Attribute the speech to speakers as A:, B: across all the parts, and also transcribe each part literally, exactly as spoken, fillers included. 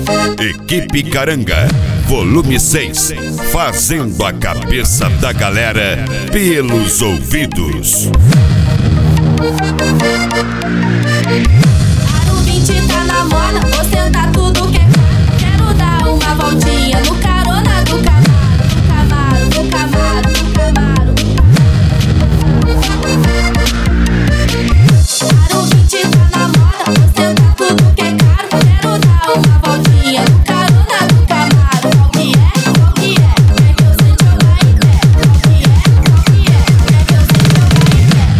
A: Equipe Caranga, volume seis, fazendo a cabeça da galera pelos ouvidos.
B: Aro vinte tá na moda, ostenta tudo que é caro. Quero dar uma voltinha no carona do Camaro, do Camaro, do Camaro, do Camaro. Aro vinte tá na moda, ostenta tudo que é caro. Quero dar uma voltinha no carona do Camaro. Qual que é? Qual que é? Quer que eu sente jogar em pé? Qual que é? Qual que é? Quer que eu sente jogar em pé?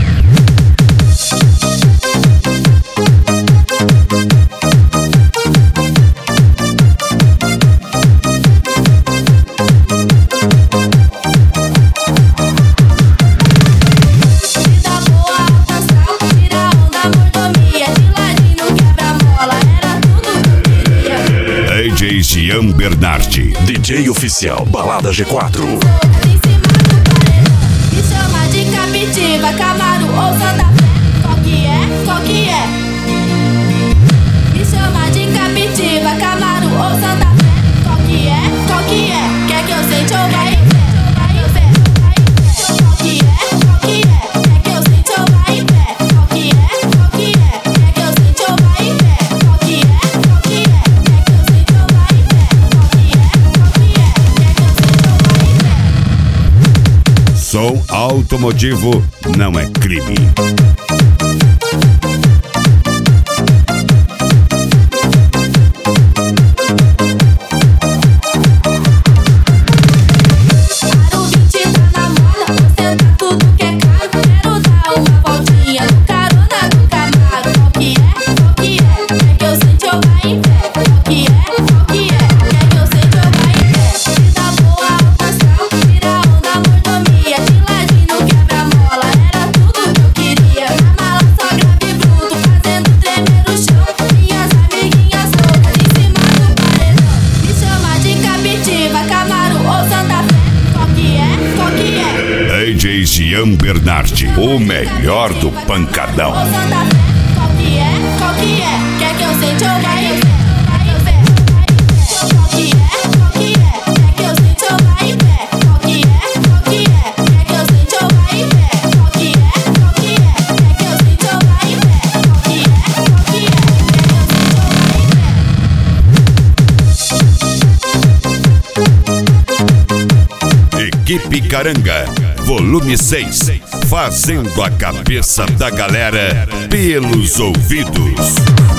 A: D J Jean Bernardi,
C: D J oficial Balada G quatro.
B: Me chama de captiva, Camaro ou Santa Fé. Qual que é? Qual que é? Me chama de captiva, Camaro ou Santa Fé. Qual que é? Qual que é? Quer que eu sente ou vai em pé? Vai em pé, vai em pé. Qual que é? Qual que é? Quer que eu sente ou vai em pé? Qual que é? Qual que é? Quer que eu sente ou vai em pé? Qual que é? Qual que é? Quer que eu sente ou vai em pé? Qual que é? Qual que é? Quer que eu sente ou vai em pé?
A: som automotivo não é crime.
B: Aro vinte tá na moda, ostenta tudo que é caro. Quero dar uma voltinha no carona do Camaro. Qual que é? Qual que é? Quer que eu sente ou vai em pé? Qual que é? Qual que é? Quer que eu sente ou vai em pé? Vida boa, alta astral, tira onda, mordomia. De ladinho quebra-mola, era tudo que eu queria. Na mala só grave bruto, fazendo tremer o chão. Minhas amiguinhas loucas em cima do paredão. Me chama de captiva, Camaro ou Santa Fé. Qual que é? Qual que é?
A: D J Jean Bernardi, o melhor do pancadão.
B: Ou Santa Fé. Qual que é? Qual que é? Quer que eu sente ou vai em pé? Vai em pé, vai em pé. Qual que é? Qual que é? Quer que eu sente ou vai em pé? Qual que é? Qual que é? Quer que eu sente ou vai em pé? Qual que é? Qual que é? Quer que eu sente ou vai em pé? Qual que é? Qual que é? Quer que eu sente ou vai em pé?
A: Equipe Caranga, volume seis, fazendo a cabeça da galera pelos ouvidos.